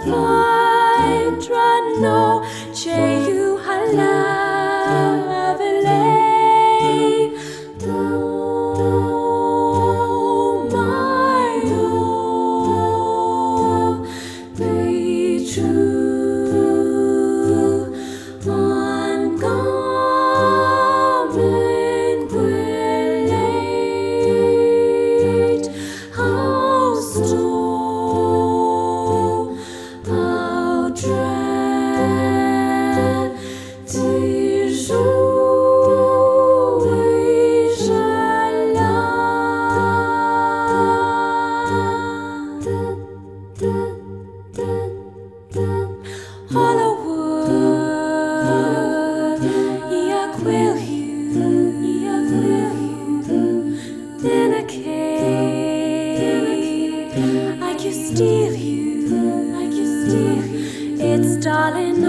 vai trano cheio halavelei do maio be true on coming late how slow how dread tes jours Hollywood, I will you, then I can, I can steal you, it's darling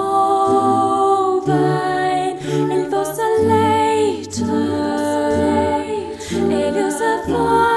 over, il faut se later, et il se voit.